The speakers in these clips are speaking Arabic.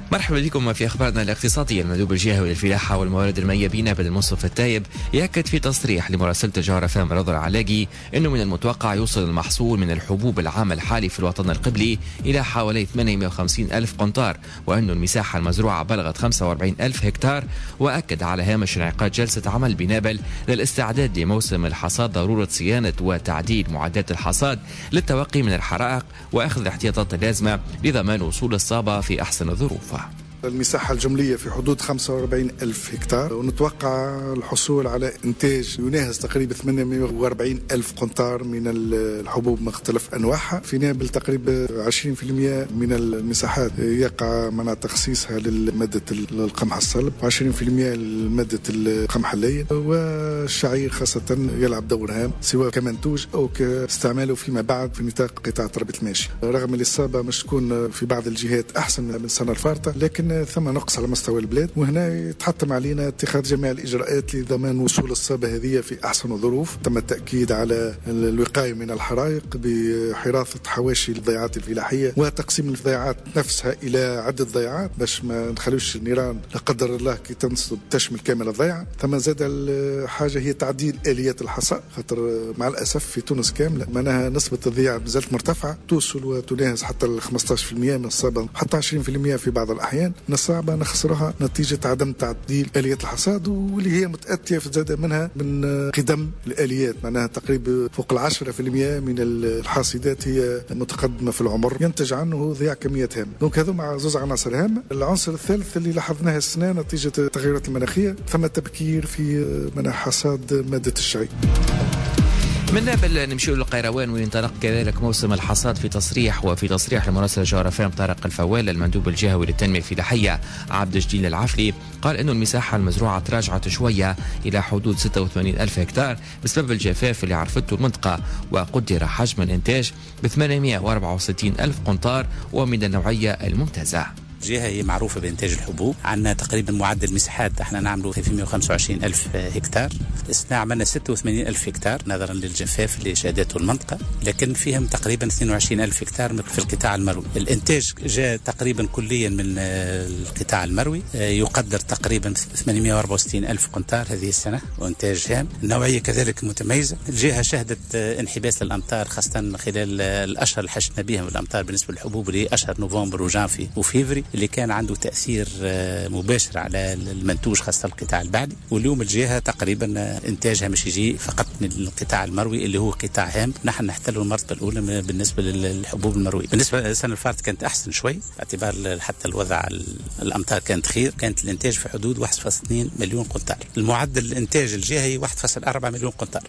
مرحبا بكم في أخبارنا الاقتصادية. المندوب الجهوي للفلاحة والموارد المائية بنابل المصطفى التايب يأكد في تصريح لمراسلة جوهر FM رضا العلاقي أنه من المتوقع يوصل المحصول من الحبوب العام الحالي في الوطن القبلي إلى حوالي 850 ألف قنطار، وأن المساحة المزروعة بلغت 45 ألف هكتار. وأكد على هامش انعقاد جلسة عمل بنابل للاستعداد لموسم الحصاد ضرورة صيانة وتعديل معدات الحصاد للتوقي من الحرائق وأخذ الاحتياطات اللازمة لضمان وصول الصابة في أحسن الظروف. المساحة الجملية في حدود 45 ألف هكتار، ونتوقع الحصول على إنتاج يناهز تقريبا 840 ألف قنطار من الحبوب مختلف أنواعها. في نابل تقريبا 20% من المساحات يقع مناطق تخصيصها لمادة القمح الصلب، و20% لمادة القمح اللين، والشعير خاصة يلعب دور هام سواء كمنتوج أو كاستعماله فيما بعد في نطاق قطاع تربية الماشية. رغم الإصابة مش تكون في بعض الجهات أحسن من السنة الفارطة، لكن ثم نقص على مستوى البلاد، وهنا يتحتم علينا اتخاذ جميع الإجراءات لضمان وصول الصابة هذه في أحسن الظروف. تم التأكيد على الوقاية من الحرائق بحراسة حواشي الضيعات الفلاحية وتقسيم الضيعات نفسها إلى عدة ضيعات باش ما نخلوش النيران لا قدر الله كي تنصب تشمل كامل الضيعة. ثم زاد الحاجة هي تعديل آليات الحصاد، خاطر مع الأسف في تونس كاملة معناها نسبة الضياع مازالت مرتفعة، توصل وتناهز حتى 15% من الصابة، حتى 20% في بعض الأحيان من الصعبة نخسرها نتيجة عدم تعديل آليات الحصاد، واللي هي متأتية في زادة منها من قدم الآليات، معناها تقريبا فوق 10% من الحاصدات هي متقدمة في العمر ينتج عنه ضياع كميات هامة. دونك هذو مع زوز عناصر هامة. العنصر الثالث اللي لاحظناه السنة نتيجة التغيرات المناخية ثم تبكير في منع حصاد مادة الشعير. من نابل نمشي للقيروان وينطلق كذلك موسم الحصاد في تصريح لمراسل جوهر FM طارق الفوال المندوب الجهوي للتنمية الفلاحية عبد الجليل العفلي قال إنه المساحة المزروعة تراجعت شوية إلى حدود 86 ألف هكتار بسبب الجفاف اللي عرفته المنطقة، وقدر حجم الإنتاج ب 864 ألف قنطار ومن النوعية الممتازة. جهة هي معروفة بإنتاج الحبوب، عندنا تقريبا معدل مساحات احنا نعمله في 125 ألف هكتار، السنة عملنا 86 ألف هكتار نظرا للجفاف اللي شهدته المنطقة، لكن فيهم تقريبا 22 ألف هكتار في القطاع المروي. الإنتاج جاء تقريبا كليا من القطاع المروي، يقدر تقريبا 864 ألف قنطار هذه السنة وإنتاج هام. النوعية كذلك متميزة. الجهة شهدت انحباس الأمطار خاصة خلال الأشهر اللي حشنا بها من الأمطار بالنسبة للحبوب اللي أشهر نوفمبر وجانفي وفيفري، اللي كان عنده تأثير مباشر على المنتوج خاصة القطاع البعلي. واليوم الجهة تقريبا إنتاجها مش يجي فقط من القطاع المروي اللي هو قطاع هام، نحن نحتله المرتبة الأولى بالنسبة للحبوب المروية. بالنسبة للسنة الفاتت كانت أحسن شوي باعتبار حتى الوضع الأمطار كانت خير، كانت الإنتاج في حدود 1.2 مليون قنطار. المعدل الإنتاج الجهوي 1.4 مليون قنطار.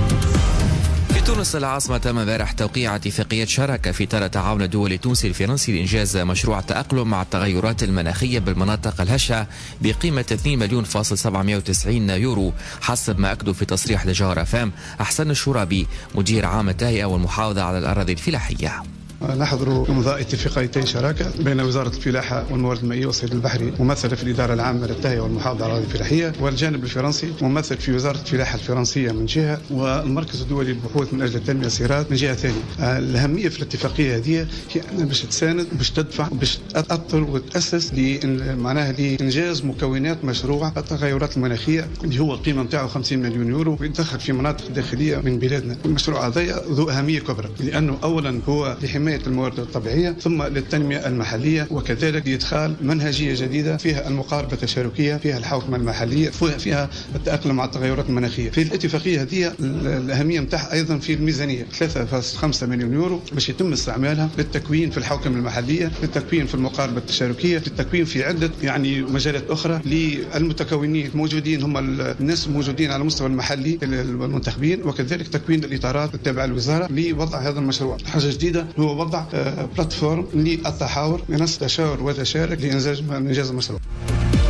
في تونس العاصمة تم امبارح توقيع اتفاقية شراكة في إطار التعاون الدولي التونسي الفرنسي لإنجاز مشروع التأقلم مع التغيرات المناخية بالمناطق الهشة بقيمة 2,790,000 يورو، حسب ما أكدوا في تصريح لجوهر FM أحسن الشرابي مدير عام التهيئة والمحافظة على الأراضي الفلاحية. نحضر إمضاء اتفاقيتين شراكة بين وزارة الفلاحة والموارد المائية والصيد البحري ممثلة في الإدارة العامة للتهيئة والمحافظة على الأراضي الفلاحية، والجانب الفرنسي ممثل في وزارة الفلاحة الفرنسية من جهة، والمركز الدولي للبحوث من أجل التنمية السيرات من جهة ثانية. الأهمية في الاتفاقية هذه هي أنها باش تساند باش تدفع باش تأطر وتأسس معناها لإنجاز مكونات مشروع التغيرات المناخية اللي هو القيمة نتاعو 50 مليون يورو، ويدخل في مناطق داخلية من بلادنا. المشروع هذا ذو أهمية كبرى لأنه أولا هو لحماية الموارد الطبيعية، ثم للتنمية المحلية، وكذلك لإدخال منهجية جديدة فيها المقاربة التشاركية، فيها الحوكمة المحلية، فيها التأقلم مع التغيرات المناخية. في الاتفاقية هذه الأهمية متاعها أيضا في الميزانية 3.5 مليون يورو باش يتم استعمالها للتكوين في الحوكمة المحلية، للتكوين في المقاربة التشاركية، للتكوين في عدة مجالات أخرى للمتكونين الموجودين هم الناس الموجودين على المستوى المحلي المنتخبين، وكذلك تكوين الإطارات التابعة للوزارة لوضع هذا المشروع. حاجة جديدة هو وضع بلاتفورم للتحاور، ناس تشاور وتشارك لإنجاز المشروع.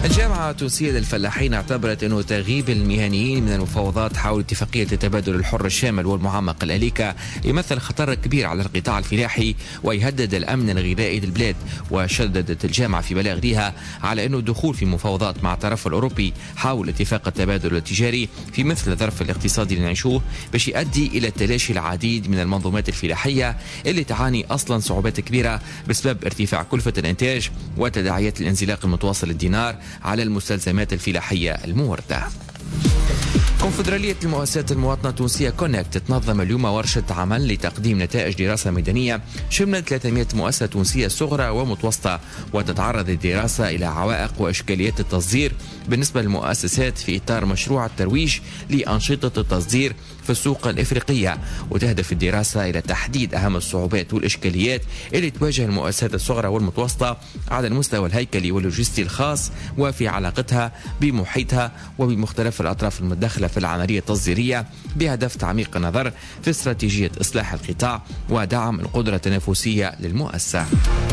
الجامعة التونسية للفلاحين اعتبرت أنه تغييب المهنيين من المفاوضات حول اتفاقية التبادل الحر الشامل والمعمق الأليكا يمثل خطر كبير على القطاع الفلاحي ويهدد الأمن الغذائي للبلاد. وشددت الجامعة في بلاغ لها على أنه الدخول في مفاوضات مع الطرف الأوروبي حول اتفاق التبادل التجاري في مثل الظرف الاقتصادي اللي نعيشوه باش يؤدي إلى تلاشي العديد من المنظومات الفلاحية اللي تعاني أصلا صعوبات كبيرة بسبب ارتفاع كلفة الإنتاج وتداعيات الانزلاق المتواصل للدينار على المستلزمات الفلاحية الموردة. كونفدرالية المؤسسات المواطنة التونسية كونكت تنظم اليوم ورشة عمل لتقديم نتائج دراسة ميدانية شملت 300 مؤسسة تونسية صغرى ومتوسطة، وتتعرض الدراسة إلى عوائق وإشكاليات التصدير بالنسبة للمؤسسات في إطار مشروع الترويج لأنشطة التصدير في السوق الإفريقية. وتهدف الدراسة إلى تحديد أهم الصعوبات والإشكاليات اللي تواجه المؤسسات الصغرى والمتوسطة على المستوى الهيكلي واللوجستي الخاص وفي علاقتها بمحيطها وبمختلف الأطراف المتدخلة في العملية التصديرية بهدف تعميق النظر في استراتيجية إصلاح القطاع ودعم القدرة التنافسية للمؤسسة.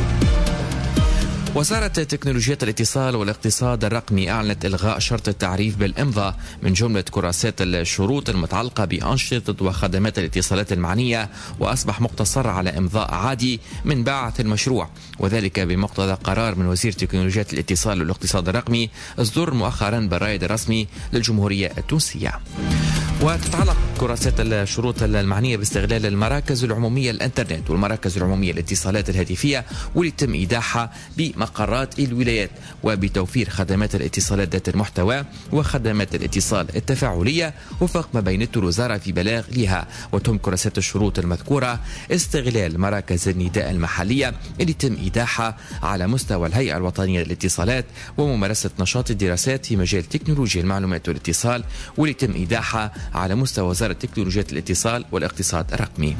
وزارة تكنولوجيات الاتصال والاقتصاد الرقمي أعلنت إلغاء شرط التعريف بالإمضاء من جملة كراسات الشروط المتعلقة بأنشطة وخدمات الاتصالات المعنية، وأصبح مقتصر على إمضاء عادي من بعث المشروع، وذلك بمقتضى قرار من وزير تكنولوجيات الاتصال والاقتصاد الرقمي اصدر مؤخرا بالرائد الرسمي للجمهورية التونسية. وتتعلق كراسات الشروط المعنية باستغلال المراكز العمومية الانترنت والمراكز العمومية الاتصالات الهاتفية واللي تم إيداعها بمقرات الولايات، وبتوفير خدمات الاتصالات ذات المحتوى وخدمات الاتصال التفاعلية وفق ما بينته الوزارة في بلاغ لها. وتم كراسات الشروط المذكورة استغلال مراكز النداء المحلية اللي تم إيداعها على مستوى الهيئة الوطنية للاتصالات وممارسة نشاط الدراسات في مجال تكنولوجيا المعلومات والاتصال واللي تم إيداعها على مستوى وزارة تكنولوجيات الاتصال والاقتصاد الرقمي.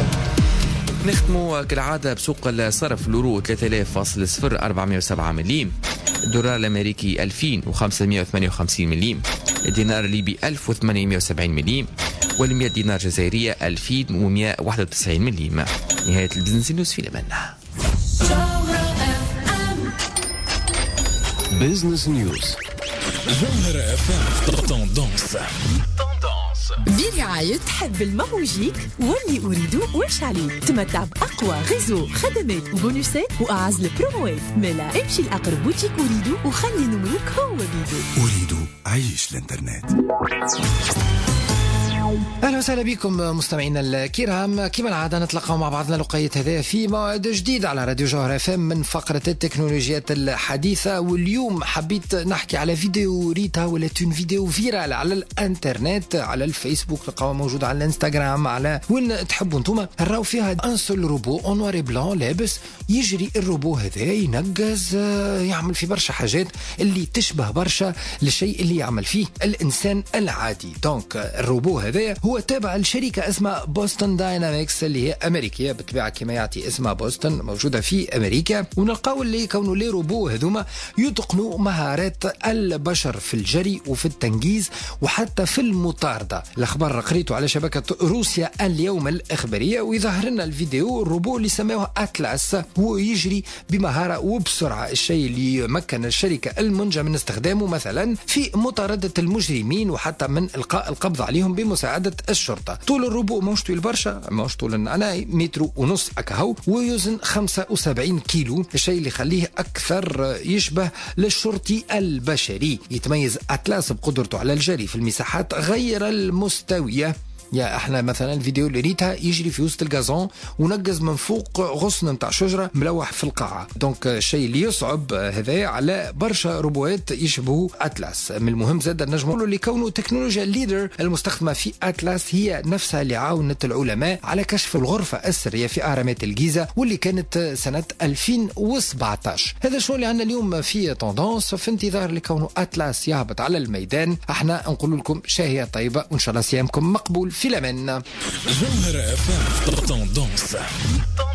نختم كالعادة بسوق الصرف. اليورو 3000.0407 مليم، الدولار الأمريكي 2558 مليم، الدينار الليبي 1870 مليم، وال100 دينار جزائرية 2191 مليم. نهاية البزنس نيوز في الأمان. بزنس نيوز جوهرة FM توندونس برعاية حب الموجيك واللي أريدو وشعلي. تمتع بأقوى غيزو خدمات وبونusات وأعز البروموات. ملا امشي لأقرب بوتيك أريدو وخلي نمروك هو بيدو. أريدو عيش الانترنت. اهلا وسهلا بكم مستمعينا الكرام، كما العاده نتلقى مع بعضنا لقيت هذا في موعد جديد على راديو جوهرة FM من فقره التكنولوجيات الحديثه. واليوم حبيت نحكي على فيديو ريتها، ولات فيديو فيرال على الانترنت، على الفيسبوك، تلقاوها موجوده على الانستغرام، على وين تحبوا انتم. راهو فيها ان سول روبو اون نوار بلان لابس يجري. الروبو هذا ينقز، يعمل في برشا حاجات اللي تشبه برشا للشيء اللي يعمل فيه الانسان العادي. دونك الروبو هذا هو تابع لشركة اسمها بوستون داينامكس اللي هي أمريكية بالطبيعة كما يعطي اسمها بوستون، موجودة في أمريكا. ونلقاو اللي كونوا لي روبو هذوما يتقنوا مهارات البشر في الجري وفي التنجيز وحتى في المطاردة. الأخبار قريته على شبكة روسيا اليوم الإخبارية، ويظهر لنا الفيديو الروبو اللي سموه أتلاس، هو يجري بمهارة وبسرعة، الشيء اللي يمكن الشركة المنجمة من استخدامه مثلا في مطاردة المجرمين وحتى من إلقاء القبض عليهم بمساعدة الشرطة. طول الروبو ماهوش طويل برشا، ماهوش طول أنا 1.5 متر أكهو، ويوزن 75 كيلو، الشيء اللي يخليه أكثر يشبه للشرطي البشري. يتميز أتلاس بقدرته على الجري في المساحات غير المستوية. يا احنا مثلا الفيديو اللي ريتها يجري في وسط الغازون ونقز من فوق غصن نتاع شجره ملوح في القاعه. دونك الشيء اللي يصعب هذا على برشا روبوات يشبهوا اتلاس. من المهم زاد نجموا اللي كونه تكنولوجيا الليدر المستخدمه في اتلاس هي نفسها اللي عاونت العلماء على كشف الغرفه السريه في اهرامات الجيزه واللي كانت سنه 2017. هذا شو اللي عندنا اليوم في توندونس، في انتظار لكونه اتلاس يهبط على الميدان. احنا نقول لكم شاهيه طيبه وان شاء الله صيامكم مقبول في الأمان. جوهرة FM توندونس.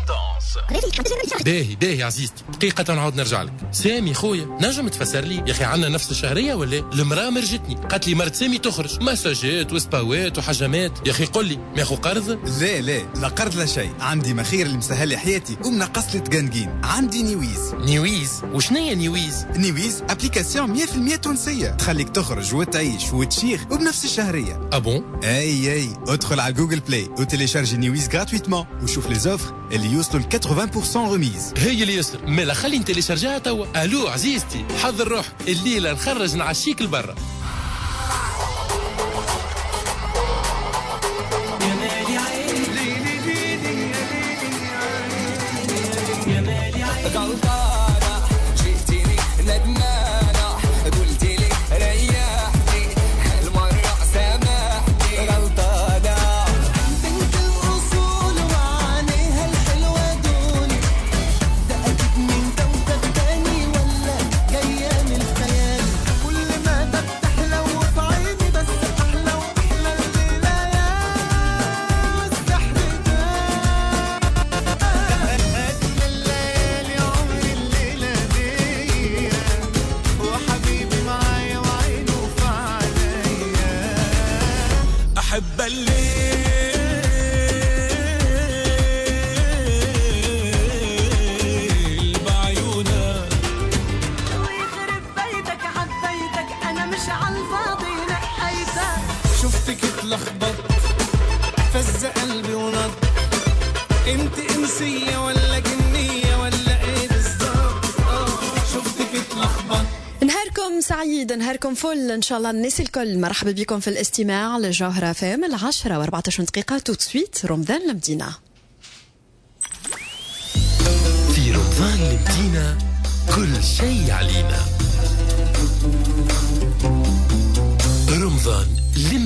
باهي عزيزتي، دقيقة نعود نرجع لك. سامي خويا، نجم تفسر لي يا أخي عنا نفس الشهرية ولا؟ المرأة مرجتني قالت لي مرت سامي تخرج مساجات وسباوات وحجامات. يا أخي قل لي ماخو قرض؟ لا قرض لا شيء. عندي مخير اللي مسهل لي حياتي ومنقص لي تقنقين. عندي نيويز. وشنية نيويز ابليكاسيون 100% تونسية تخليك تخرج وتعيش وتشيخ وبنفس الشهرية. أبون؟ اي ادخل على جوجل بلاي وتيليشارجي نيويز gratuitement وشوف لي زوفر اللي يوصلوا ل 80% ريميز. هي اللي يسر مالا خلي نتيليشارجيها توا. الو عزيزتي، حضر روح الليلة نخرج نعشيك لبرا. سعيد، نهاركم فل ان شاء الله الناس الكل. مرحبا بكم في الاستماع لجوهرة فام 10:14 دقيقة. تو سويت رمضان المدينة. في رمضان المدينة كل شيء علينا. رمضان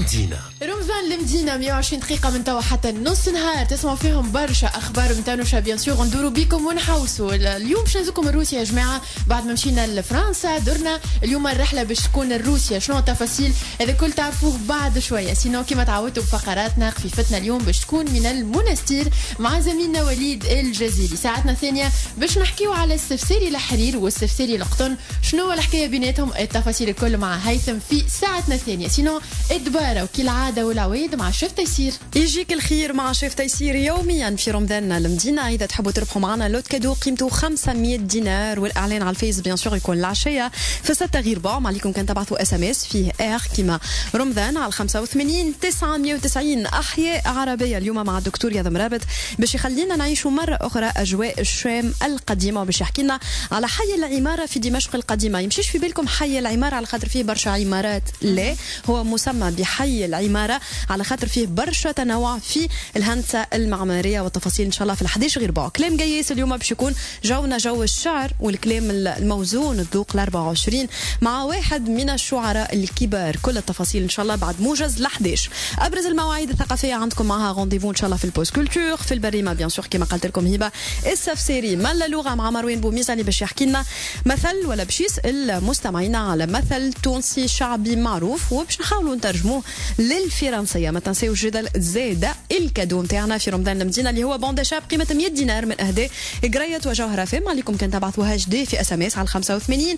المدينة 120 دقيقة من توا حتى نص نهار تسمعوا فيهم برشا أخبار متنوشة. بيان سور ندوروا بيكم ونحوسوا. اليوم باش نزوكم لروسيا يا جماعة. بعد ما مشينا لفرنسا درنا اليوم الرحلة باش تكون لروسيا. شنو التفاصيل هذا كل تعرفوه بعد شوية. سينو كما تعودتوا بفقراتنا خفيفتنا اليوم باش تكون من المنستير مع زميلنا وليد الجزيري. ساعتنا الثانية باش نحكيوا على السفسيري الحرير والسفسيري القطن. شنو الحكاية بيناتهم؟ التفاصيل الكل مع هيثم في ساعتنا الثانية. سينو الدبارة وكالعادة والعويد مع شيف تيسير. يجيك الخير مع شيف تيسير يوميا في رمضان المدينة. إذا تحبوا تربحوا معنا لوت كادو قيمته 500 دينار والإعلان على الفيس بيان سور يكون العشية في 6 غير باع. ما عليكم كان تبعثوا SMS فيه كيما رمضان على 85 990. أحياء عربية اليوم مع الدكتور ياض مرابط باش يخلينا نعيشوا مرة أخرى أجواء الشام القديمة وباش يحكي لنا على حي العمارة في دمشق القديمة. يمشيش في بالكم حي العمارة على خاطر فيه برشا عمارات، لا هو مسمى بحي العمارة على خاطر فيه برشا تنوع في الهندسة المعمارية. والتفاصيل إن شاء الله في 11 غير باع. كلام جيس اليوم باش يكون جونا جو الشعر والكلام الموزون الذوق 24 مع واحد من الشعراء الكبار. كل التفاصيل إن شاء الله بعد موجز 11. أبرز المواعيد الثقافية عندكم معها رونديفو إن شاء الله في البوست كولتور. في البريمة بيان سور كما قلت لكم هبة السفسيري ملا لغة مع مروان بوميزة اللي باش يحكي لنا مثل ولا باش يسأل مستمعينا على مثل تونسي شعبي معروف وباش نحاولوا نترجموه للفرنسية. ما تنسيوش جدل زادة الكادو نتاعنا في رمضان المدينة اللي هو بون داشاب قيمة 100 دينار من أهداء قراية وجوهرة فام. عليكم كان تبعثوها جدي في SMS على 85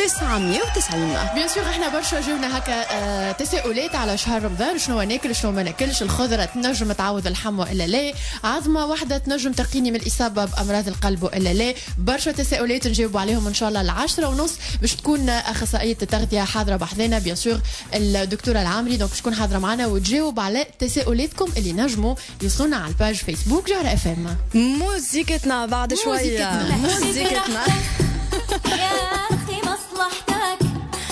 990. بيان سور احنا برشا جبنا هكا تساؤلات على شهر رمضان. شنو ناكل شنو ما ناكلش. الخضرة تنجم تعوض الحمى إلا لا. عظمة واحدة تنجم تقيني من الإصابة بأمراض القلب إلا لا. برشا تساؤلات نجاوبوا عليهم إن شاء الله 10:30 باش تكون أخصائية التغذية حاضرة بحذنا بيان سور الدكتورة العامري. دونك باش تكون حاضرة معنا وتجاوب على تساؤلاتكم اللي نجموا يوصلونا على الباج فيسبوك جوهرة FM. موزيكتنا بعد شوية. موزيكتنا يا أخي مصلحتك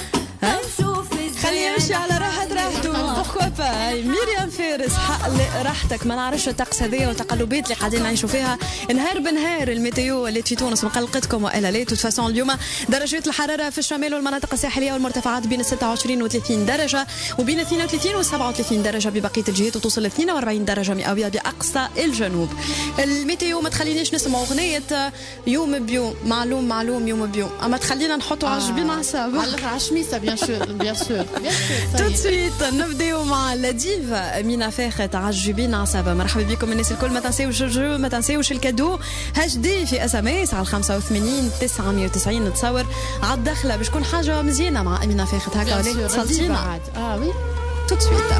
خلينا نمشي على راحته. بوركوا با ميريام فارس حق راحتك. ما نعرفش الطقس هذايا والتقلبات اللي قاعدين نعيشوا فيها نهار بنهار. الميتيو اللي في تونس مقلقتكم والا لا. توت فاسون اليوم درجات الحراره في الشمال والمناطق الساحليه والمرتفعات بين 26 و 30 درجه وبين 32 و 37 درجه ببقيه الجهات وتوصل ل 42 درجه مئويه باقصى الجنوب. الميتيو ما تخلينيش نسمع اغنيه يوم بيوم معلوم يوم بيوم اما تخلينا نحطوا على جبين عصاب على الشميسه بيان سور. تو سويت نبداو مع لديفا أمينة أمينة فاخت عجبين عصابة. مرحبا بكم الناس الكل. ما تنساوش الجو، ما تنساوش الكادو. هاشدي في SMS على 85 990. نتصور على الدخلة باش تكون حاجة مزيانة مع أمينة فاخت هكا ولا صلتينا. وي tout de suite.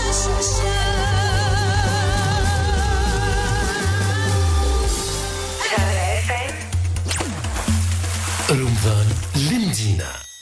رمضان المدينة.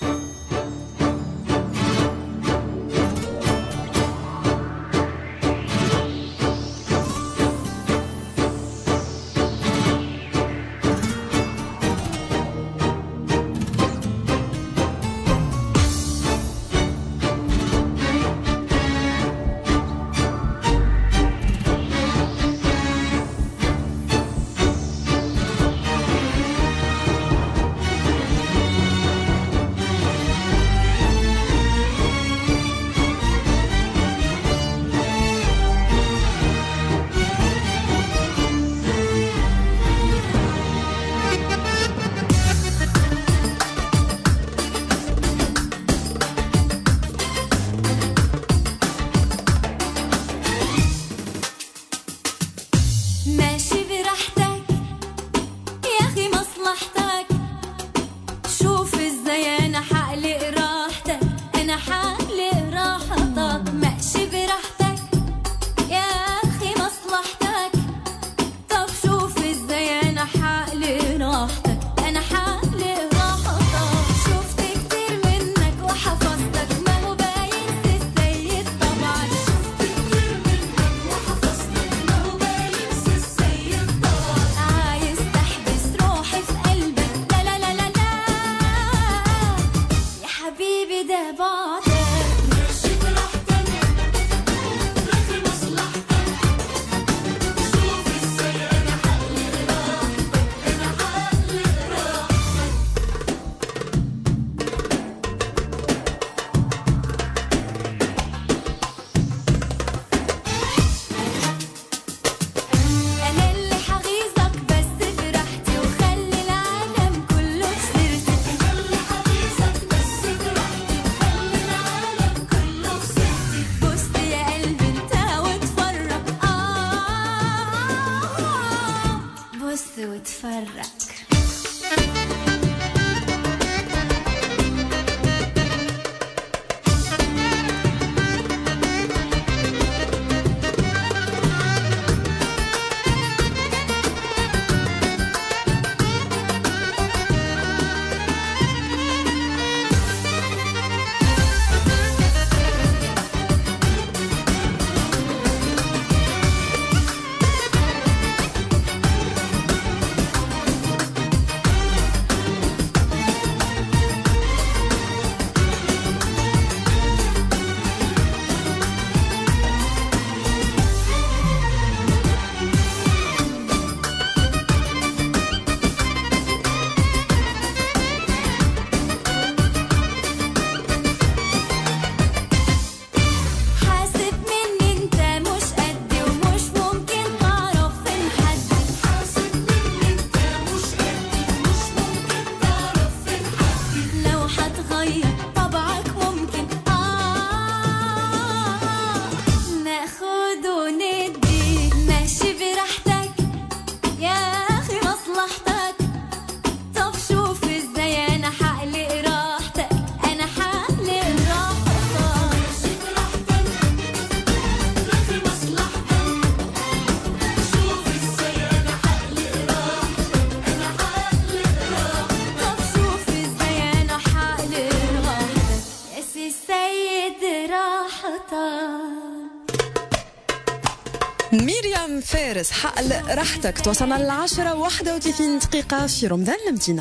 مريم فارس حقل راحتك. توصلنا ل10:31 دقيقة في رمضان المدينة.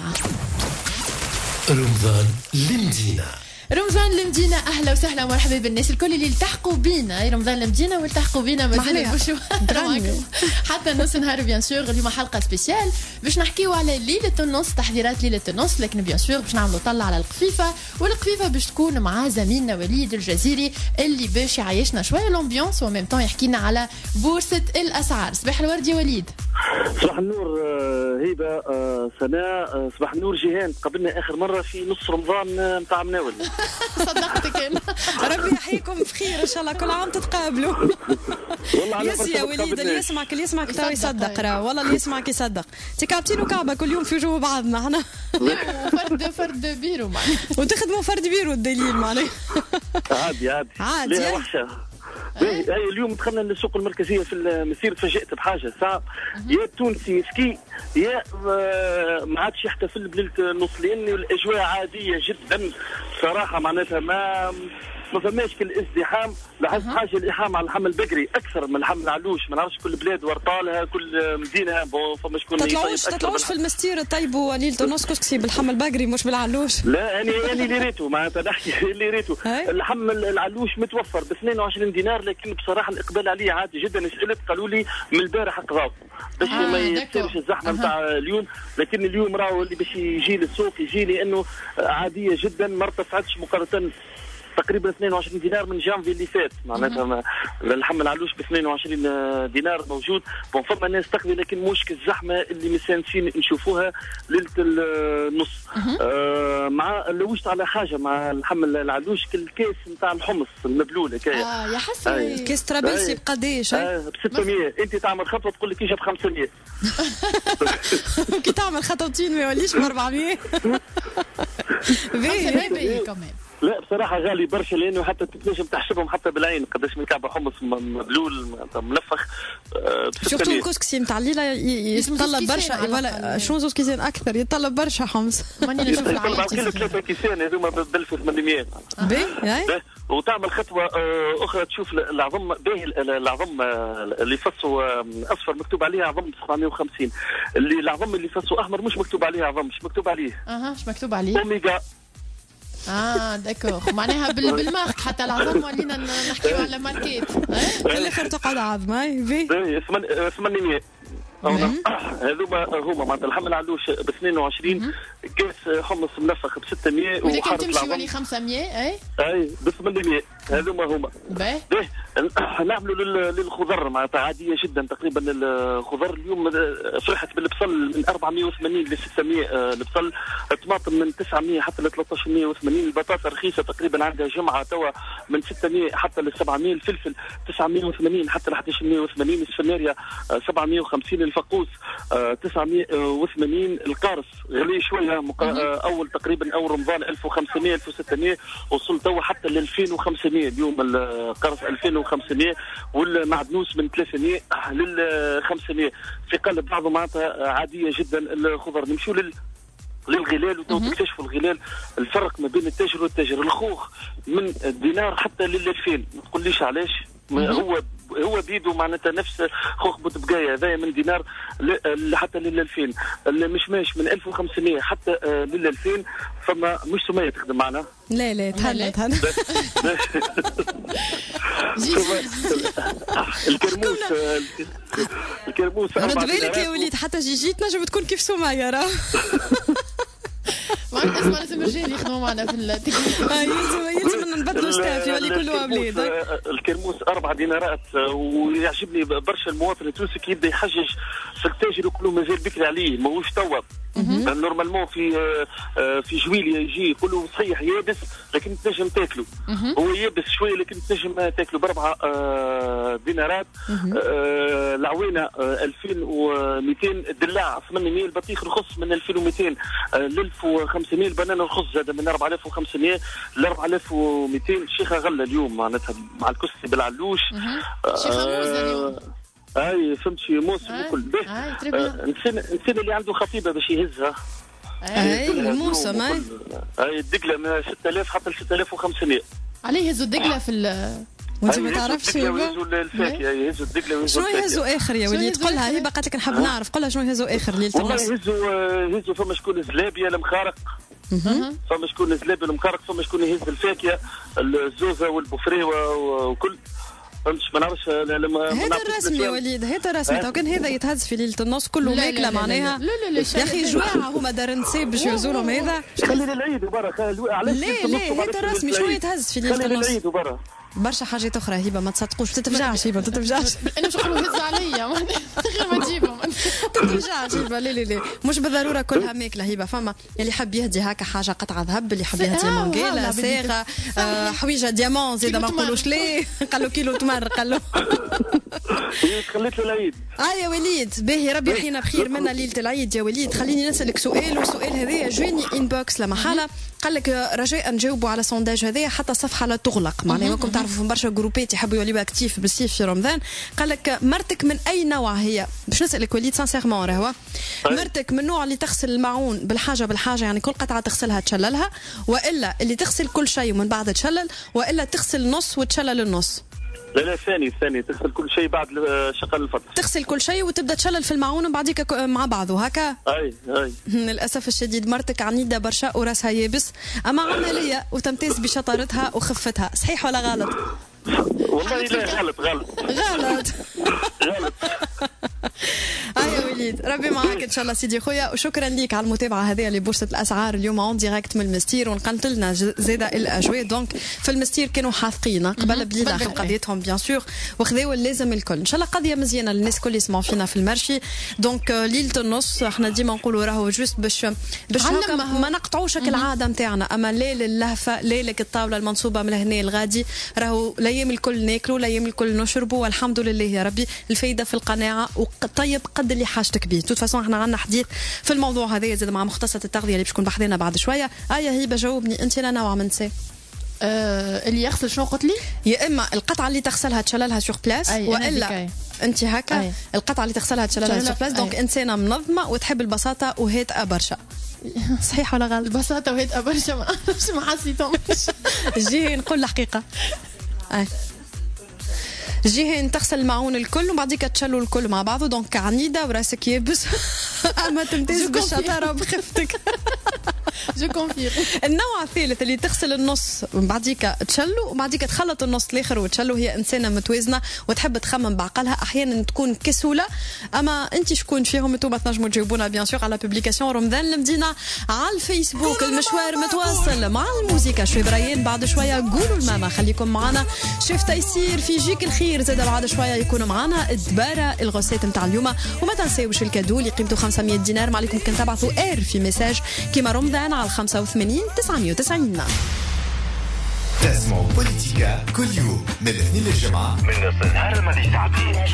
رمضان المدينة. رمضان المدينة، اهلا وسهلا ومرحبا بالناس الكل اللي التحقوا بينا. رمضان المدينة والتحقوا بينا مازال بوشو حتى نص نهار. بيان سور اليوم حلقة سبيسيال باش نحكيو على ليلة النص، تحضيرات ليلة النص، لكن بيان سور باش نعملوا طلع على القفيفة، والقفيفة باش تكون مع زميلنا وليد الجزيري اللي باش يعيشنا شوية الامبيونس وميم طون يحكي لنا على بورصة الاسعار. صباح الورد يا وليد. صباح النور هيبة، سناء، صباح النور جيهان. قبلنا اخر مرة في نص رمضان نتاع مناول. صدقتك انا. ربي يحييكم بخير ان شاء الله، كل عام تتقابلوا. يا وليد اللي يسمعك تو يصدق، راه والله اللي يسمعك يصدق. تكابتين وكعبه كل يوم في وجوه بعضنا احنا. فرد بيرو معناها، وتخدموا فرد بيرو الدليل معناها. عادي ليها وحشة. هاي اليوم دخلنا للسوق المركزيه في المسير، تفاجئت بحاجه ساعه يا التونسي سكي يا ما عادش يحتفل بليله النص، لان الاجواء عاديه جدا صراحه، معناتها ما فماش كل ازدحام. لاحظت حاجه الازدحام على الحمل البقري اكثر من الحمل العلوش، ما نعرفش كل بلاد وارطالها كل مدينه فما شكون تطلعوش في المستير طيبوا ليله النص كسكسي بالحمل البقري مش بالعلوش. لا انا اللي ريته معناتها نحكي اللي ريته الحمل العلوش متوفر ب 22 دينار، لكن بصراحه الاقبال عليه عادي جدا. سالت قالوا لي من البارح قضاو باش ما يصيرش الزحمه نتاع اليوم، لكن اليوم راهو اللي باش يجي للسوق يجي لانه عاديه جدا، ما ارتفعتش مقارنه تقريبا 22 دينار من جانفي اللي فات، معناتها الحمل علوش ب 22 دينار موجود. فما ناس تقضي، لكن مش الزحمه اللي مستانسين نشوفوها ليله النص. مع لوجت على حاجه مع الحمل العلوش الكاس نتاع الحمص المبلول هكايا. يا حسن الكاس ترابلسي بقديش؟ ب 600. انت تعمل خطوه تقول لك اجا ب 500. كي تعمل خطوتين ما يوليش ب 400. باهي كمان. لا بصراحة غالي برشا، لأنه حتى تنجم تحسبهم حتى بالعين قداش من كعبة حمص مبلول منفخ. شفتوا الكسكسي نتاع الليلة يتطلب برشا، ولا شنو زوز كيسان أكثر يتطلب برشا حمص. ماني نشوف العين. 3 كيسان هذوما ب 1800. باهي. وتعمل خطوة أخرى تشوف العظم باهي، العظم اللي فصوا أصفر مكتوب عليه عظم 750، اللي العظم اللي فصوا أحمر مش مكتوب عليه عظم، مش مكتوب عليه. مش مكتوب عليه. أوميجا. داكوغ، معناها بالمارك حتى العظم ولينا نحكيو على ماركات. في الاخر تقعد عظمه باهي 800. هذوما هما معناتها الحمل علوش ب 22، كاس حمص منفخ ب 600، ولكن تمشي ولي 500. اي ب 800. هذوما هما باهي. نعملوا للخضر معناتها عاديه جدا. تقريبا الخضر اليوم فرحت بالبصل من 480 ل 600 البصل، الطماطم من 900 حتى ل 1380، البطاطا رخيصه تقريبا عندها جمعه توا من 600 حتى ل 700، الفلفل 980 حتى ل 1180، السفناريا 750، الفقوس 980، القارص غلي شويه اول تقريبا اول رمضان 1500 1600، وصل توا حتى ل 2500 اليوم القارص 2500، والمعدنوس من 300 لل 500 في قلب بعضه معناتها عاديه جدا. الخضر نمشوا للغلال وتكتشفوا الغلال الفرق ما بين التاجر والتاجر. الخوخ من دينار حتى لل 2000، ما تقوليش علاش، هو بيدو معناتها نفس خوخ بوتبقايه هذايا من دينار حتى لل 2000. المشماش من 1500 حتى لل 2000. فما مش سميه تخدم معنا. لا تهنى الكرموس رد بالك يا وليد، حتى جيجيت نجم تكون كيف سميه راه. اسمع لازم الرجال يخدموا معنا في التكنيك. يلزم نبدلوا ستاف يولي كله اولاد. الكرموس 4 دينارات، ويعجبني برشا المواطن التونسي كي يبدا يحجج في التاجر يقولوا مازال بكري عليه ماهوش توا. نورمالمون في جويليا يجي يقولوا صحيح يابس لكن تنجم تاكله، هو يابس شويه لكن تنجم تاكله ب4 دينارات. العوينه 2200، الدلاع 800، البطيخ رخص من 2200 ل 1500، البنان رخص زاد من 4500 ل 4200. الشيخه غله اليوم معناتها مع الكسكسي بالعلوش. شيخه موز اليوم. فهمت شي موسم وكل به. نسينا اللي عنده خطيبه باش يهزها. الموسم الدقله من 6000 حتى ل 6500. عليه يهزوا الدقله في وانت ما تعرفش يهزوا الفاكهه، يهزوا الدقله ويهزوا شنو يهزوا اخر يا وليد؟ قولها هبه قالت لك نحب نعرف، قولها شنو يهزوا اخر ليله النص. يهزوا فما شكون زلابيه المخارق، فما شكون زلابيه المخارق، فما شكون يهز الفاكهه الزوزه والبفريوه وكل. فهمتش ما نعرفش هذا الرسمي يا وليد، هذا الرسمي. تو كان هذا يتهز في ليله النص كله ماكله معناها. لا يا اخي جواعه هما دار نسيب باش يهزوا لهم هذا. خلينا العيد وبرا علاش لا هذا الرسمي شنو يتهز في ليله النص. العيد وبرا برشا حاجات اخرى هبه ما تصدقوش، تتفجعش هبه تتفجعش. انا مش نقولوا هز عليا غير ما تجيبهم. تتفجعش هبه. لا مش بالضروره كلها ماكله هبه. فما اللي حب يهدي هكا حاجه قطعه ذهب، اللي حب يهدي مونغيلا صاغه حويجه ديامون زيد ما نقولوش ليه. قال له كيلو تمر قال له خليت له العيد. يا وليد باهي ربي يحيينا بخير منا ليله العيد. يا وليد خليني نسالك سؤال، والسؤال هذايا جاني انبوكس لمحاله، قال لك رجاء نجاوبوا على السونداج هذايا حتى الصفحه لا تغلق، معناها ماكم نعرف برشا جروبات يحبوا يوليوا اكتيف بالصيف في رمضان. قال لك مرتك من اي نوع هي؟ باش نسالك وليد سانسيرمون راهو مرتك من النوع اللي تغسل الماعون بالحاجه يعني كل قطعه تغسلها تشللها، والا اللي تغسل كل شيء ومن بعد تشلل، والا تغسل نص وتشلل النص؟ لا ثاني تغسل كل شيء بعد شغل الفطر. تغسل كل شيء وتبدا تشلل في الماعون وبعديك مع بعضه هكا. اي للاسف الشديد مرتك عنيده برشا وراسها يابس، اما عمليه وتمتاز بشطارتها وخفتها، صحيح ولا غلط؟ والله لا غلط. يا وليد ربي معاك ان شاء الله سيدي خويا، وشكرا ليك على المتابعه هذه لبورصه الاسعار اليوم اون ديريكت من المستير، ونقلت لنا زاده الاجواء. دونك في المستير كانوا حاثقين قبل بليله في قضيتهم بيان سور، وخذاو اللازم الكل. ان شاء الله قضيه مزيانه للناس الكل يسمعوا فينا في المرشي. دونك ليله النص احنا ديما نقولوا راهو جوست باش ما نقطعوش العاده نتاعنا، اما ليل اللهفه ليلك الطاوله المنصوبه من هنا الغادي، راهو الايام الكل ناكلوا، الايام الكل نشربوا، والحمد لله يا ربي. الفايده في القناعه، وطيب قد اللي حاجتك به. توت فاصون احنا عندنا حديث في الموضوع هذا زاد مع مختصه التغذيه اللي باش تكون بحذنا بعد شويه. هبه جاوبني انت، لا نوع من سي اللي يغسل شنو قلت لي؟ يا اما القطعه اللي تغسلها تشللها سور بلاس، والا انت هكا القطعه اللي تغسلها تشللها سور بلاس. دونك انسانه منظمه وتحب البساطه وهيت برشا. صحيح ولا غلط؟ البساطه وهيت برشا ما حسيتهمش. جي نقول الحقيقه. جيهين تغسل الماعون الكل وبعديك تشلوا الكل مع بعضه. دونك عنيده وراسك يابس اما تمتاز بالشطاره وبخفتك. جو كونفير. النوع الثالث اللي تغسل النص وبعديك تشلو وبعديك تخلط النص الاخر وتشلو، هي انسانه متوازنه وتحب تخمم بعقلها، احيانا تكون كسوله. اما انت شكون فيهم؟ انتم تنجموا تجاوبونا بيان سور على بوبليكاسيون رمضان المدينه على الفيسبوك. المشوار متواصل مع الموسيقى شوي بريان، بعد شويه قولوا الماما خليكم معنا. شيف تيسير في جيك الخير زاد بعد شويه يكونوا معنا. الدباره الغوسيت نتاع اليوم، وما تنساوش الكادو اللي قيمته 500 دينار. ما عليكم كان تبعثوا اير في ميساج كيما رمضان على 85 990. تسمعوا بوليتيكا كل يوم من الاثنين للجمعة من نص النهار الماضي ساعتين.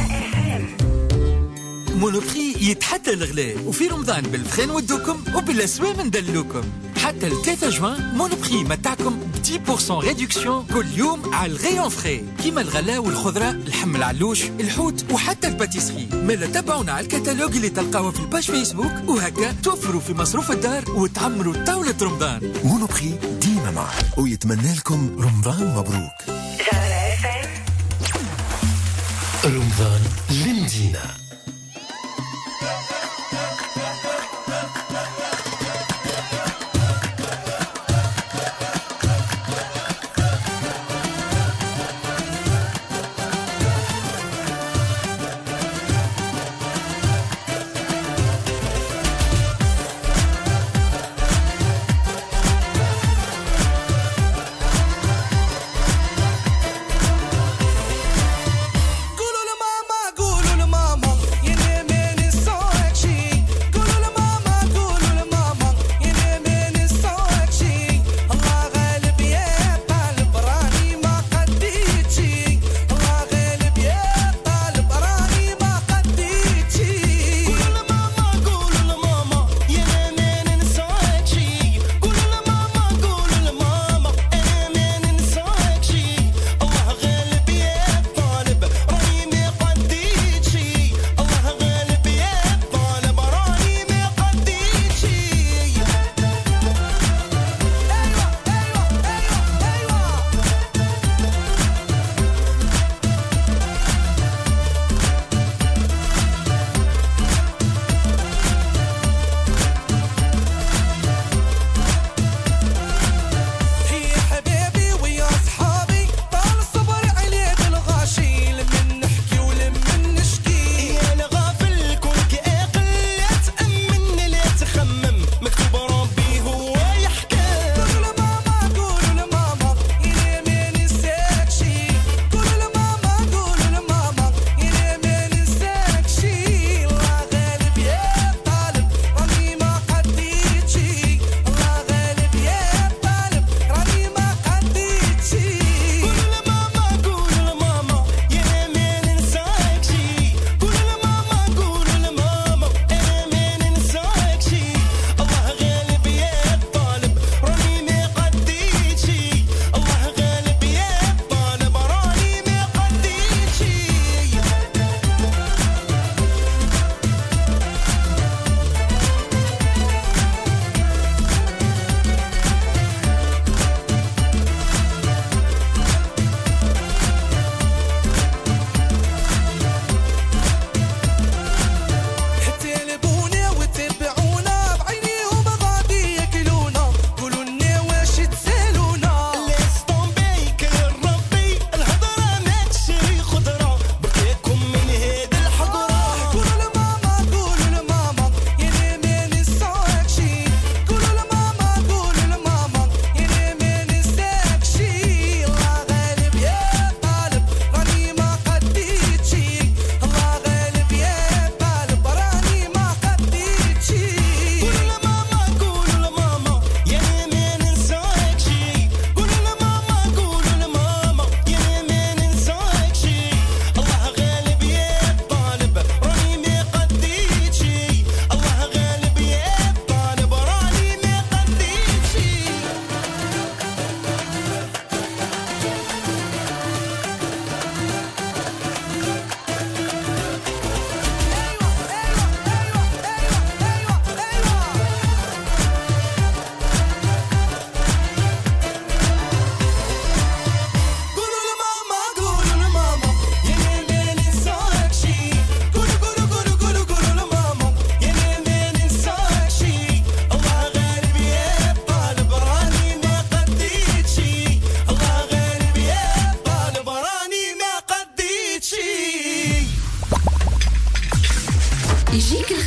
مونوبري يتحدى الغلاء، وفي رمضان بالفخان ودوكم وبالأسواق ندلوكم. حتى ل 3 جوان مونوبري متاعكم ب 10% ريدكسيون كل يوم على الغيون فري، كيما الغلاء والخضرة، اللحم العلوش، الحوت وحتى الباتيسري. مالا تابعونا على الكتالوج اللي تلقاوه في الباج فيسبوك، وهكا توفروا في مصروف الدار وتعمروا طاولة رمضان. مونوبري ديما معكم ويتمنى لكم رمضان مبروك. رمضان للمدينة.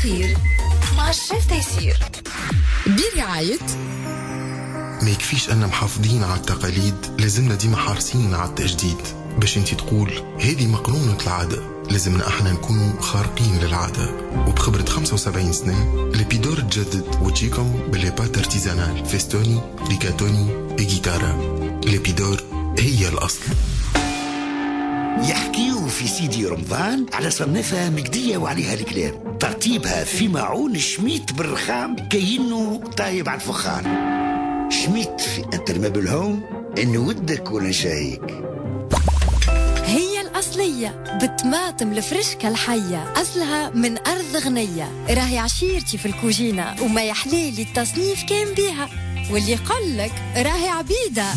الأخير مع الشيف تيسير برعاية. ما يكفيش أن محافظين على التقاليد، لازمنا ديما حارسين على التجديد. باش انتي تقول هذه مقرونة العادة، لازمنا احنا نكونوا خارقين للعادة. وبخبرة 75 سنة ليبيدور تجدد وتجيكم بالليبات ارتيزانال فيستوني ريكاتوني وغيتارا. ليبيدور هي الأصل. يحكيوا في سيدي رمضان على صنفها مجدية وعليها الكلام، ترتيبها في معون شميت بالرخام كأنه طايب على الفخار. شميت في انترمابل هوم إن ودك ولا شايك. هي الأصلية بالطماطم الفرشكة الحية، أصلها من أرض غنية، راهي عشيرتي في الكوجينة وما يحليلي التصنيف كان بيها، واللي يقولك راهي عبيدة.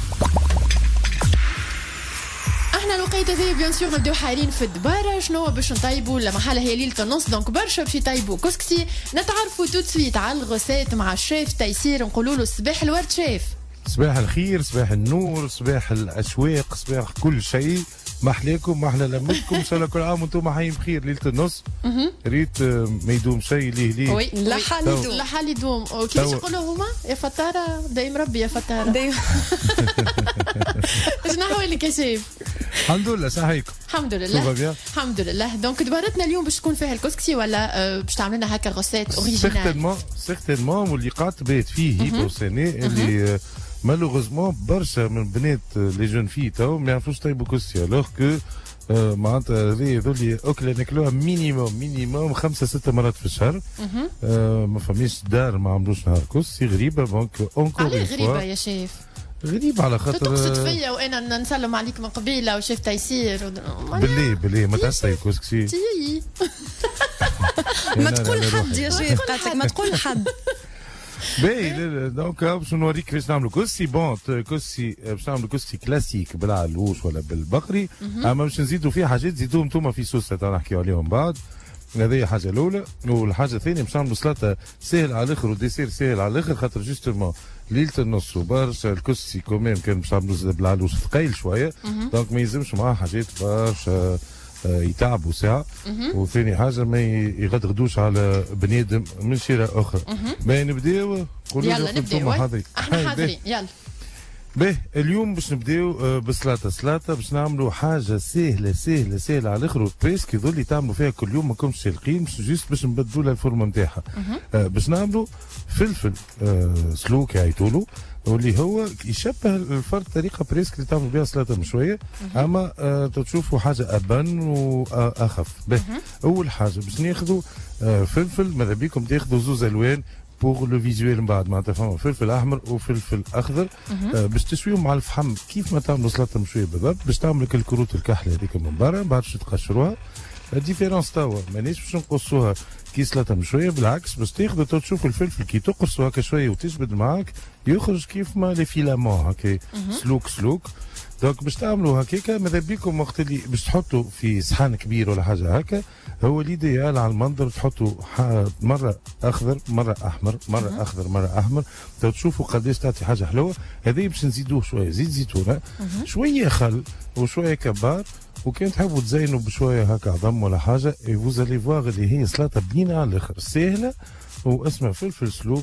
احنا الوقيته ذي بيان سور نبداو حالين في الدباره. شنو باش نطيبوا المحله هي ليله النص، دونك برشا باش يطيبوا كسكسي. نتعرفوا تو سويت على الغوسيت مع الشيف تيسير. نقولوا له صباح الورد شيف. صباح الخير، صباح النور، صباح الاشواق، صباح كل شيء. محلاكم محلى لمتكم ان شاء الله كل عام وانتم حيين بخير. ليله النص ريت ما يدوم شيء ليه وي لا حال يدوم. كيفاش يقولوا هما يا فتاره دايم ربي يا فتاره دايم. شنو احوالك يا شيف؟ الحمد لله صحيحكم. الحمد لله الحمد لله. دونك دبرتنا اليوم باش تكون فيها الكسكسي ولا باش تعمل لنا هكا غوسيت اوريجينال؟ سيغتينمون واللي قاعد تبات فيه هيبو سيني اللي مالوغوزمون برشا من بنات لي جون في تو ما يعرفوش يطيبوا كسكسي، الوغ كو معناتها هذول اكله ناكلوها مينيموم 5-6 مرات في الشهر. ما فماش دار ما عملوش نهار كسكسي. غريبه دونك اونكور عليه غريبه يا شيف؟ غريب على خاطر تقصد فيا وانا نسلم عليك من قبيله وشيف تيسير بالله ما تحسي كسكسي ما تقول حد يا شيف قالك ما تقول حد. باهي دونك باش نوريك كيفاش نعملوا كسكسي. بون كسكسي باش نعملوا كسكسي كلاسيك بالعلوش ولا بالبقري، اما باش نزيدوا فيه حاجات زيدوهم انتم في سوسه تاع نحكيو عليهم بعد. هذه حاجه الاولى. والحاجه الثانيه باش نعملوا سلطه سهل على الاخر وديسير سهل على الاخر، خاطر جوستومون ليله النص وبرشا الكسكسي كوميم كان باش نعملوا بالعلوش ثقيل شويه، دونك ما يلزمش معاه حاجات برشا يتعبوا ساعه. وثاني حاجه ما يغدغدوش على بنادم من شيره اخرى. باهي نبداو. يلا نبداو احنا حاضرين. يلا باهي اليوم باش نبداو بسلطه باش نعملوا حاجه سهله على الاخر بريسك يظل اللي تعملوا فيها كل يوم ما كنتش سالقين، باش جوست باش نبدلوا لها الفورمه نتاعها. باش نعملوا فلفل سلوك يعيطولوا، واللي هو يشبه الفرد طريقه بريسك اللي تعملوا بها سلطه مشويه، اما تشوفوا حاجه ابن واخف. اول حاجه باش ناخذوا فلفل، ماذا بيكم تاخذوا زوز الوان بوغ لو فيزوال من بعد، معناتها فما فلفل احمر وفلفل اخضر. باش تشويهم مع الفحم كيف ما تعملوا سلطه مشويه بالضبط، باش تعملوا الكروت الكحله هذيك من برا، بعد باش تقشروها. الديفيرونس توا مانيش باش نقصوها كي سلطه مشويه، بالعكس باش تاخذوا تشوفوا الفلفل كي تقرصوا هكا شويه وتجبد معاك يخرج كيف ما لي فيلامون هكا سلوك. دونك باش تعملوا هكاكا ماذا بيكم وقت اللي باش تحطوا في صحن كبير ولا حاجه هكا، هو الايديال على المنظر تحطوا مره اخضر مره احمر مره اخضر مره احمر، تشوفوا قداش تعطي حاجه حلوه. هذا باش نزيدوه شويه زيت زيتونه، شويه خل وشويه كبار، وكان تحبوا تزينوا بشويه هكا عظم ولا حاجه. اي فوزالي فواغ اللي هي سلطه بنينه على الاخر سهله واسمها فلفل سلوك.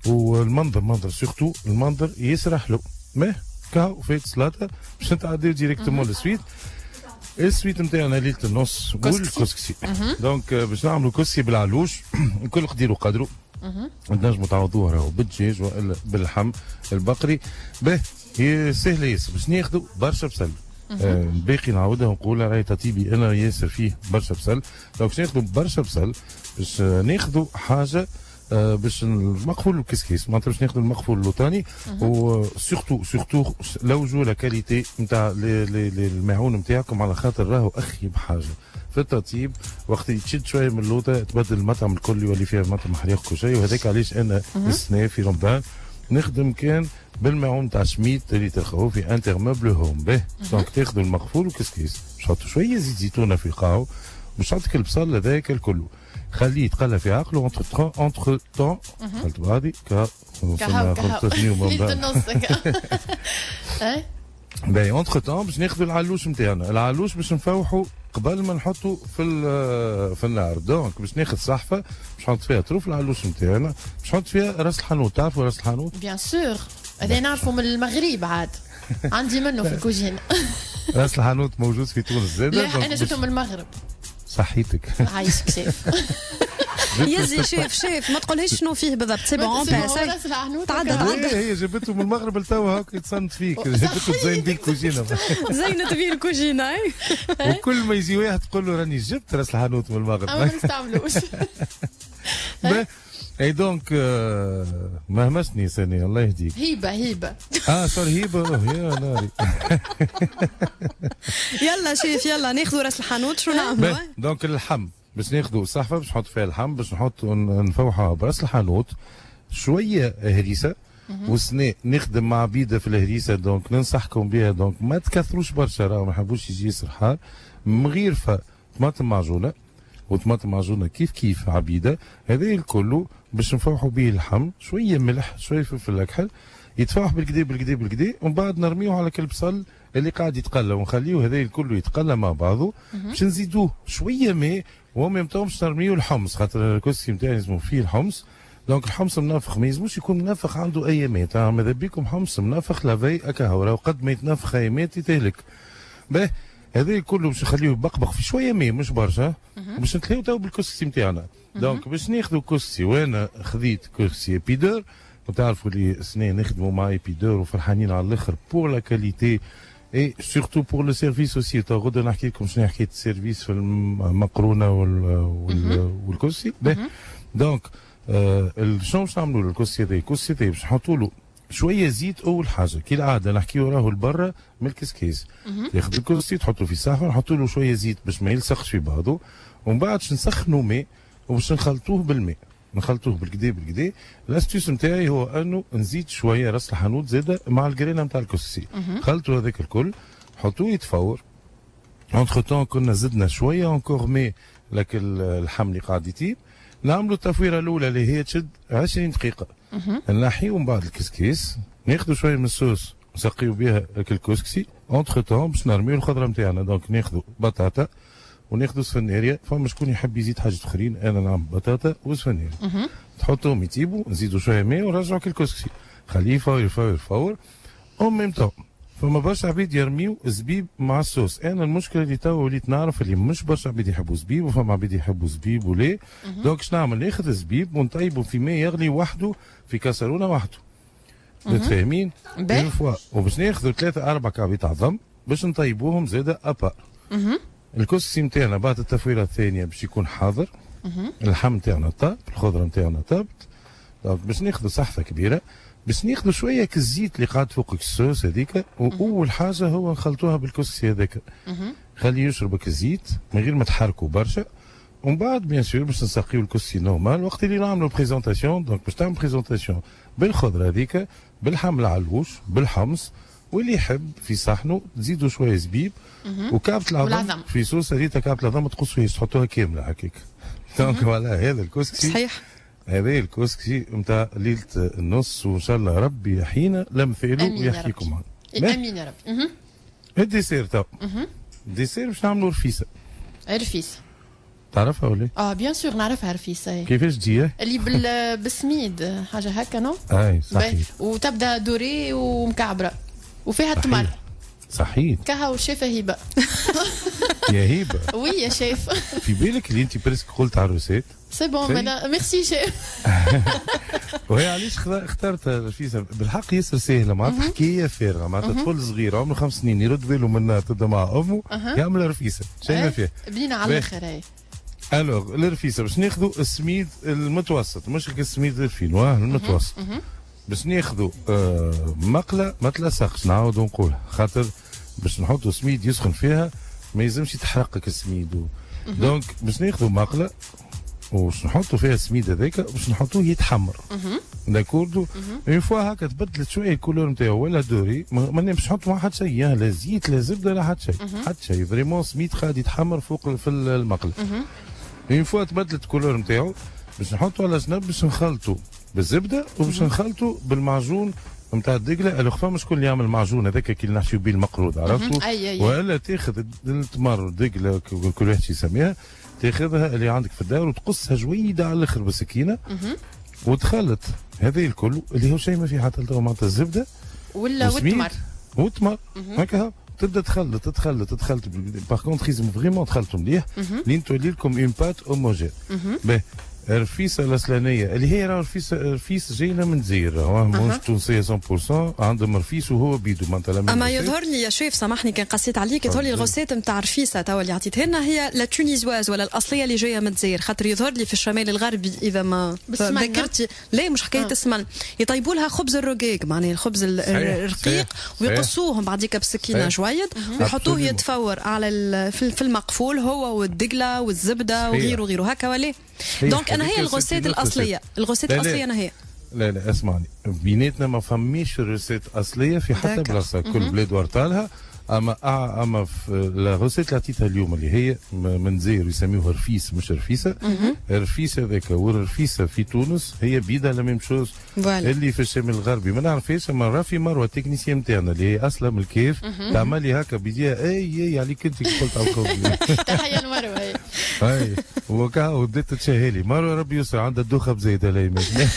والمنظر سورتو المنظر يسرح له. ما كاو فيت سلطه باش نتعداو ديريكتومون للسويت. السويت نتاعنا ليله النص والكسكسي. دونك باش نعملوا كسكسي بالعلوش الكل قدير وقدروا. نجموا تعوضوه راهو بالدجاج والا باللحم البقري. باهي هي سهله ياسر. باش ناخذوا برشا بسل. الباقي نعاودها ونقولها راهي تطيبي انا ياسر فيه برشا بسل. دونك باش ناخذوا برشا بسل باش ناخذوا حاجه باش المقفول الكسكيس، معناتها باش ناخذ المقفول اللوطاني. وسورتو لوجوا لا كاليتي نتاع الماعون نتاعكم، على خاطر راهو اخيب حاجه في التطيب وقت تشد شويه من اللوطه تبدل المطعم الكل يولي فيها المطعم حريق كل شيء. وهذاك علاش انا السنه في رمضان نخدم كان بالماعون تاع شميت اللي تلقاوه في انترموبل هوم. باهي دونك تاخذوا المقفول والكسكيس باش تحطوا شويه زيت زيتونه في قاعو، باش تحط البصل هذاك الكل خليه يتقلى في عقله. اونتر طون خلط بعضي وصلنا خلطتني ليله النص. باهي اونتخ تون باش ناخذوا العلوش نتاعنا، العلوش باش نفوحوا قبل ما نحطوا في النار. دونك باش ناخذ صحفه باش نحط فيها طروف العلوش نتاعنا، باش نحط فيها راس الحانوت. تعرفوا راس الحانوت؟ بيان سور، هذا نعرفوا من المغرب عاد، عندي منه في الكوجينه. راس الحانوت موجود في تونس زاد. لا انا جبته من المغرب. صحيتك. عايشك شيف. يزي شيف ما تقولهاش شنو فيه بالضبط. سي بون تعدد. هي جابته من المغرب لتوا هاك يتصنت فيك، جابته تزين بيه الكوجينه. زينت بيه الكوجينه. وكل ما يجي واحد تقول له راني جبت راس الحانوت من المغرب. ما نستعملوش. اي دونك ما همسني ثاني الله يهديك. هيبه صار هيبه يا ناري. يلا شيف يلا ناخذوا راس الحانوت. شو نعملوا؟ دونك اللحم باش ناخذوا صحفه باش نحط فيها اللحم، باش نحط نفوحها براس الحانوت، شويه هريسه وسناء نخدم مع بيده في الهريسه. دونك ننصحكم بها، دونك ما تكثروش برشا، راه ما نحبوش يجي ياسر حار. مغيرفه طماطم معجونه وطماطم معجونه كيف عبيده، هذا الكل باش نفوحوا به اللحم، شويه ملح شويه فلفل اكحل، يتفوح بالكدا ومن بعد نرميوه على البصل اللي قاعد يتقلى ونخليه هذا الكل يتقلى مع بعضه. باش نزيدوه شويه ماء وميم طون باش نرميو الحمص، خاطر الكسكي نتاعي اسمه فيه الحمص. دونك الحمص منفخ ما يلزموش يكون منفخ عنده اي ماء، ماذا بيكم حمص منفخ لافي اكا هو قد ما يتنفخ اي ماء يتهلك. باه هذا كله باش نخليه يبقبق في شويه ماء مش برشا، باش نتلاو تو بالكسكسي نتاعنا. دونك باش ناخذوا كسكسي، وانا خذيت كسكسي ايبيدور، وتعرفوا اللي سنين نخدموا مع ايبيدور وفرحانين على الاخر بور لا كاليتي اي سورتو بور لو سيرفيس اوسي. غدا نحكي لكم شنو حكايه السيرفيس في المقرونه والكسكسي. دونك شنو باش نعملوا الكسكسي هذا؟ الكسكسي هذا باش نحطوا له شويه زيت. اول حاجه كالعاده نحكيو راهو لبرا من الكسكيس، تاخذ الكسكسي تحطه في صحن نحطوا له شويه زيت باش ما يلصقش في بعضه، ومن بعد باش نسخنوا ماء وباش نخلطوه بالماء، نخلطوه بالكدا. الاستيوس نتاعي هو انه نزيد شويه راس الحانوت زاده مع الجرينه نتاع الكسكسي، خلطوا هذاك الكل حطوه يتفور. اونتخ تون كنا زدنا شويه اونكور ماء لك اللحم اللي قاعد يطيب، نعملوا التفويره الاولى اللي هي تشد 20 دقيقه، نحيو من بعد الكسكيس، ناخذوا شويه من الصوص نسقيو بها الكسكسي. اونتخ تون باش نرميو الخضره نتاعنا، دونك ناخذوا بطاطا وناخذوا سفناريه. فما شكون يحب يزيد حاجه اخرين، انا نعمل بطاطا وسفناريه، تحطوهم يطيبوا، نزيدوا شويه ماء ونرجعوا الكسكسي، خليه يفور. اون ميم طون فما برشا عبيد يرميو زبيب مع الصوص. انا المشكله اللي تو وليت نعرف اللي مش برشا عبيد يحبوا زبيب، وفما عبيد يحبوا زبيب وليه. دونك شنو نعمل؟ ناخذ زبيب ونطيبه في ماء يغلي وحده في كاسرونه وحده. متفاهمين؟ اون فوا. وباش ناخذوا 3-4 كعبيط عظم باش نطيبوهم زاده ابار. الكسكسي نتاعنا بعد التفويره الثانيه باش يكون حاضر. اللحم نتاعنا طاب، الخضره نتاعنا طابت. دونك باش ناخذوا صحفه كبيره، باش ناخذوا شويه كالزيت اللي قاعد فوق الصوص هذيك، واول حاجه هو نخلطوها بالكسكسي هذاك، خليه يشرب الزيت من غير ما تحركوا برشا. ومن بعد بيان سور باش نسقيو الكسكسي نورمال. وقت اللي نعملوا بريزونطاسيون، دونك باش تعمل بريزونطاسيون بالخضره هذيك، بالحم العلوش، بالحمص، واللي يحب في صحنه تزيدوا شويه زبيب وكعبه العظم في صوص هذيك. كعبه العظم ما تقصوهاش، تحطوها كامله هكاك. دونك فوالا هذا الكسكسي صحيح. هذا الكسكسي نتاع ليله النص، وان شاء الله ربي يحيينا لمثاله ويحييكم معنا. امين يا رب. الديسير تو الديسير باش نعملوا رفيسه. رفيسه تعرفها ولا؟ بيان سور نعرفها رفيسه. كيفاش تجي؟ اللي بالسميد حاجه هكا نو؟ اي صحيح. وتبدا دوري ومكعبره وفيها التمر. صحيح. كها والشيفه هبه. يا هبه. وي يا شيف. في بالك اللي انت بريسك قلت على الروسيت؟ سي بون ميرسي شيف. وهي علاش اخترت الرفيسه؟ بالحق ياسر سهله، معناتها حكايه فارغه، معناتها طفل صغير عمره 5 سنين يرد باله منها تبدا مع امه يعمل رفيسه، شيء ما فيه. بنينه على الاخر هي. الوغ الرفيسه باش ناخذوا السميد المتوسط، مش السميد الفينوا المتوسط. باش ناخذوا مقله ما تلصقش، نعاودوا نقولها، خاطر باش نحطوا سميد يسخن فيها ما يلزمش يتحرقك السميد. دونك باش ناخذوا مقله وباش نحطوا فيها السميد هذاك باش نحطوه يتحمر. داكوردو اون فوا هكا تبدلت شويه الكولور نتاعو ولا دوري، ما باش نحط مع حد شيء، لا زيت لا زبده لا حد شيء، حد شيء فريمون سميد قاعد يتحمر فوق في المقله. اون فوا تبدلت الكولور نتاعو باش نحطوا على جنب، باش نخلطوا بالزبده وباش نخلطوا بالمعجون نتاع الدقله، الوغ فما شكون اللي يعمل معجون هذاك كي نحشيو بيه المقروض عرفتوا؟ ولا تاخذ التمر دقله كل واحد يسميها، تاخذها اللي عندك في الدار وتقصها جويده على الاخر بالسكينه وتخلط هذا الكل اللي هو شيء ما فيه حتى معناتها الزبده والتمر هكا تبدا تخلط باغ كونتر خيزم فريمون تخلطوا مليح لين تولي لكم اون بات اوموجين. الرفيسه الاسلانيه اللي هي راه رفيس جاينا من الجزائر، ماهوش تونسيه 100%، عندهم رفيس وهو بيدو معناتها. اما يظهر لي يا شيف سامحني كان قصيت عليك، يظهر لي الغوسيت نتاع رفيسه توا اللي عطيتها لنا هي لا تونيزواز ولا الاصليه اللي جايه من الجزائر، خاطر يظهر لي في الشمال الغربي اذا ما ذكرتي لا مش حكايه السمن، يطيبوا لها خبز الرقاق معناها الخبز الرقيق ويقصوهم بعديك بسكينه شويد ويحطوه يتفور على في المقفول هو والدقله والزبده وغيره هكا ولا دونك انا هي الغوسيت الاصليه، الغوسيت الاصليه انا هي. لا اسمعني، بيناتنا ما فماش الروسيت اصليه في حتى بلاصه، كل بلاد ورطالها. اما في لا روسيت اللي عطيتها اليوم اللي هي من زير يسميوها رفيس مش رفيسه، الرفيس هذاك والرفيسه في تونس هي بيدا لا ميم شوز. اللي في الشمال الغربي ما نعرفهاش، اما رافي مروه التكنيسيان نتاعنا اللي هي اصلا من الكيف تعمل لي هكا بيديها اي عليك انت قلت على القول. تحيه لمروه. اي وكا وبدات تشهيلي مروه ربي يسر عندها الدوخه بزياده لا يمكن.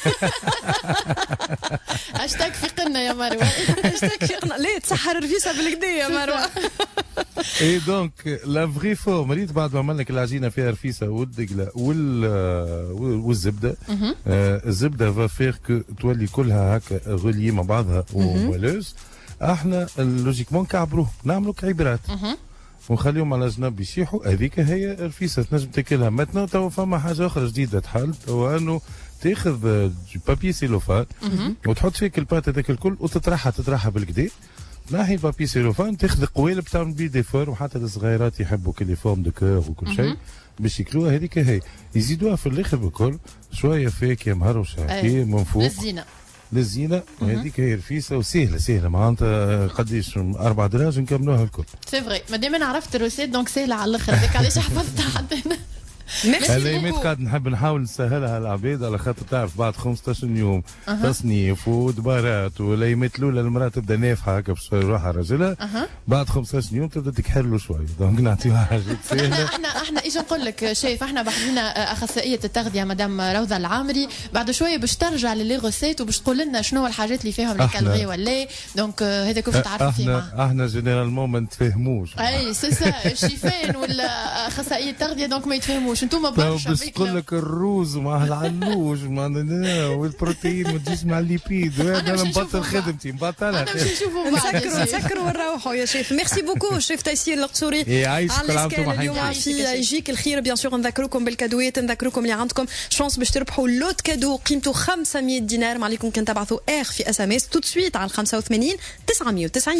اشتاق في قنا يا مروه، اشتاق في قنا ليه تسحر الرفيسه بالكدا يا مروه. اي دونك لا فري فورم ريت بعد ما عملنا العجينه فيها رفيسه والدقله والزبده. الزبده فافير كو تولي كلها هكا غولي مع بعضها ومولوز. احنا لوجيكمون كعبروه نعملوا كعبرات ونخليهم على جنب يشيحوا. هذيك هي الرفيسه تنجم تاكلها. ماتنا تو فما حاجه اخرى جديده تحل، هو انه تاخذ بابي سيلوفان وتحط فيك البات هذاك الكل وتطرحها بالكدا. ناحي البابي سيلوفان تاخذ قوالب تعمل بيه دي فور، وحتى الصغيرات يحبوا كل فورم دو كور وكل شيء باش ياكلوها. هذيك هي يزيدوها في الاخر بالكل شويه فاكهه مهروشه من فوق للزينه. وهذيك هي رفيسه وسهله معناتها قديش 4 دراج نكملوها الكل. سي فري مادام انا عرفت الروسيت دونك سهله على الاخر، هذاك علاش حفظتها حتى انا. الايامات قاعد نحب نحاول نسهلها العباد على خاطر تعرف بعد 15 يوم تصنيف ودبارات، والايامات الاولى المراه تبدا نافحه هكا باش يروحها راجلها، بعد 15 يوم تبدا تكحل شويه، دونك نعطيوها حاجات سهله. احنا ايش نقول لك شايف، احنا بحثنا اخصائيه التغذيه مدام روضه العامري، بعد شويه باش ترجع للي غوسيت وباش تقول لنا شنو الحاجات اللي فيهم الكالوري ولا دونك هذا كيف تعرفوا فيه معاه. احنا جينيرالمون ما نتفاهموش. اي سي سا الشيفان ولا اخصائيه التغذيه دونك ما يتفاهموش. انتم برشا بس تقول لك الروز مع العلوج والبروتين ما تجيش مع الليبيد. انا مبطل خدمتي مبطلها. نسكروا ونروحوا يا شيف. ميرسي بوكو شيف تيسير القصوري على السكال اليوم في يجيك الخير. بيان سور نذكركم بالكادوات، نذكركم اللي عندكم شانس باش تربحوا لوت كادو قيمته 500 دينار. ما عليكم كان تبعثوا اخ في اس ام اس تو سويت على 85 990.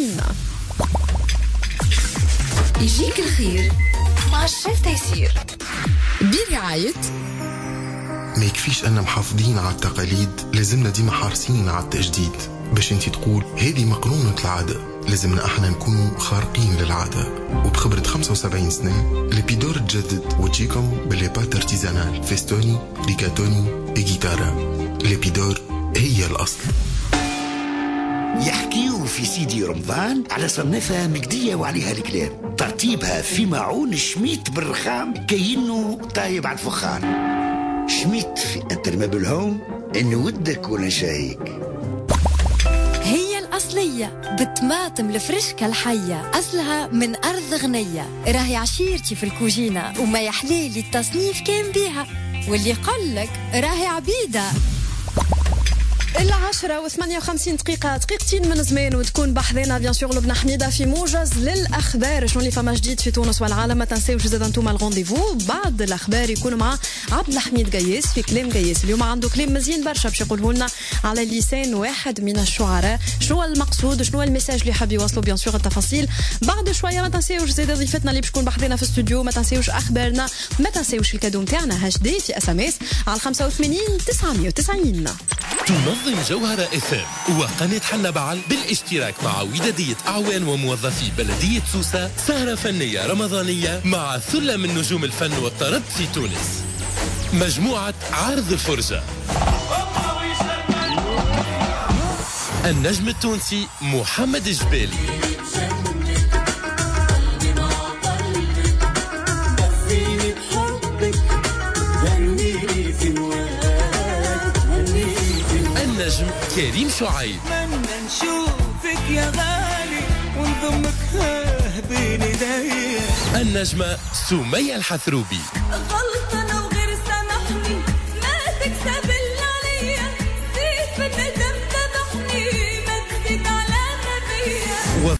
يجيك الخير مع الشيف تيسير برعاية. ما يكفيش أننا محافظين على التقاليد، لازمنا ديما حارسين على التجديد. باش انتي تقول هذه مقرونة العادة، لازمنا احنا نكونوا خارقين للعادة. وبخبرة 75 سنة ليبيدور تجدد وتجيكم بالليبات ارتيزانال فيستوني ريكاتوني بجيتارا. ليبيدور هي الأصل. يحكيوا في سيدي رمضان على صنفها مقدية وعليها الكلام، ترتيبها في معون شميت بالرخام كأنه طايب على الفخار. شميت في انترمابل هوم انه ودك ولا شايك. هي الأصلية بالطماطم الفرشكة الحية، أصلها من أرض غنية، راهي عشيرتي في الكوجينة وما يحليلي التصنيف كان بيها، واللي يقولك راهي عبيدة. 10:58 دقيقتين من زمان وتكون بحذنا بيان سور لبنى حميده في موجز للاخبار. شنو اللي فما جديد في تونس والعالم؟ ما تنساوش زاد انتم الغونديفو بعد الاخبار يكون مع عبد الحميد قياس في كلام قياس. اليوم عنده كلام مزيان برشا باش يقوله لنا على لسان واحد من الشعراء. شنو المقصود وشنو الميساج اللي حاب يوصلوا؟ بيان سور التفاصيل بعد شويه. ما تنساوش زاد ضيفتنا اللي باش تكون بحذنا في الاستوديو، ما تنساوش اخبارنا، ما تنساوش الكادو نتاعنا هاش دي في اس ام اس على 85 990. تنظم جوهرة FM وقناة حنا بعل بالاشتراك مع ودادية أعوان وموظفي بلدية سوسة سهرة فنية رمضانية مع ثلة من نجوم الفن والطرب في تونس. مجموعة عرض الفرجة النجم التونسي محمد الجبالي. النجم كريم شعيب. من نشوفك يا غالي ونضمك بين يدي. النجمة سمية الحثروبي. غلطة